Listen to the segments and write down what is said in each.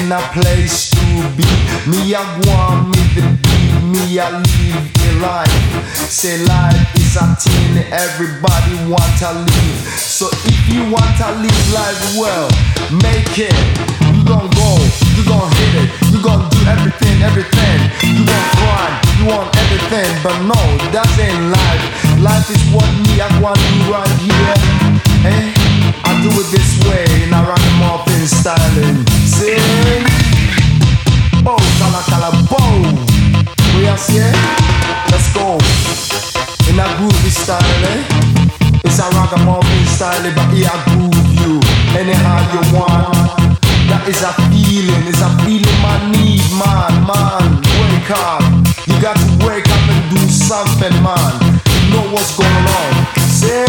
in a place to be. Me a go on with the beat, me a live a life. Say life is a thing everybody want to live. So if you want to live life well, make it. You gon' go, you gon' hit it, you gon' do everything, everything. You gon' grind, you want everything, but no, that ain't life. Life is what me I want to do right here. Eh? I do it this way, and I rock them off in styling. Sing, bow, kala kala bow. We are here. Let's go. In a groovy style, eh? It's a rock them off in style, but here I groove you anyhow you want. That is a feeling, it's a feeling man need, man. Wake up, you got to wake up and do something, man. You know what's going on. Say.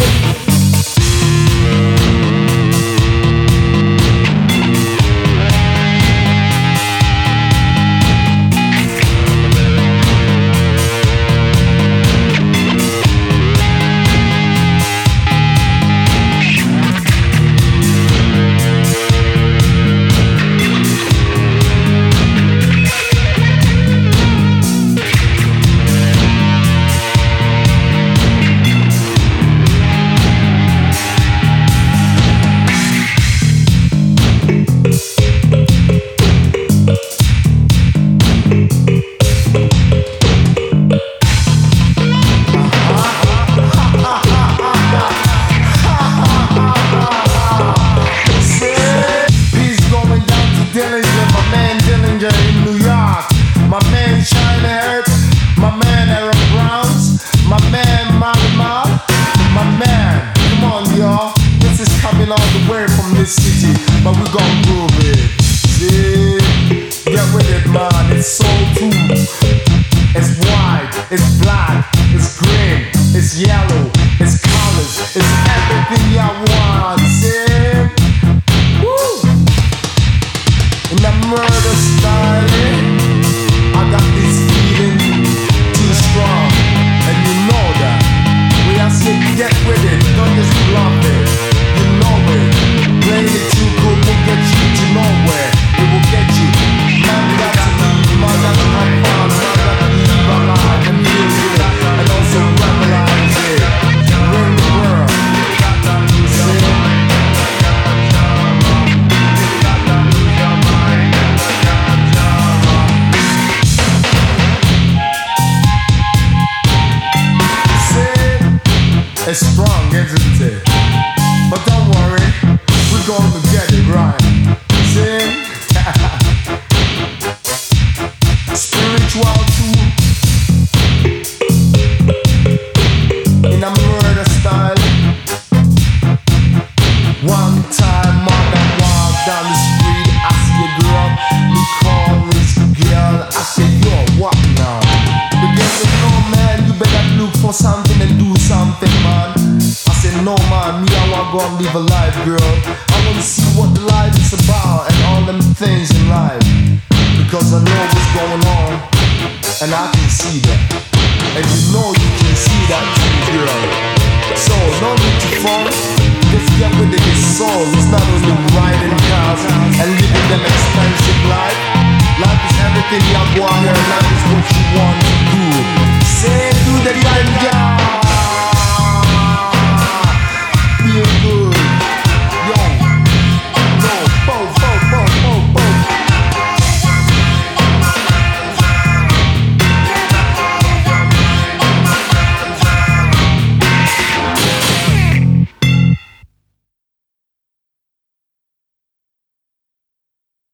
But we gon' groove it. See, get with it, man. It's so cool. It's white, it's black, it's green, it's yellow, it's colors, it's everything I want. See, woo. In the murder style, I got this feeling too strong, and you know that. We are saying get with it, don't just bluff it. You know it. Play it too good will get you to nowhere. It will get you. Man got to leave, man got to have fun, man got to live alive and feel good, and also realize it. Ring the world. Say, it's strong, isn't it? But don't worry. We're gonna get it right. Sing. Spiritual too. In a murder style. One time on I walk down the street, I see a girl. Me call this girl. I say, yo, what now? The girl said, no man, you better look for something and do something, man. I said, no man, me I want to go and live a life, girl. I want to see what life is about and all them things in life. Because I know what's going on, and I can see that. And you know you can see that too, girl. So, no need to fall. Let's get with it, it's soul. It's not only riding cars and living them expensive life. Life is everything you go out here, life is what you want to do. Say, do the life, girl.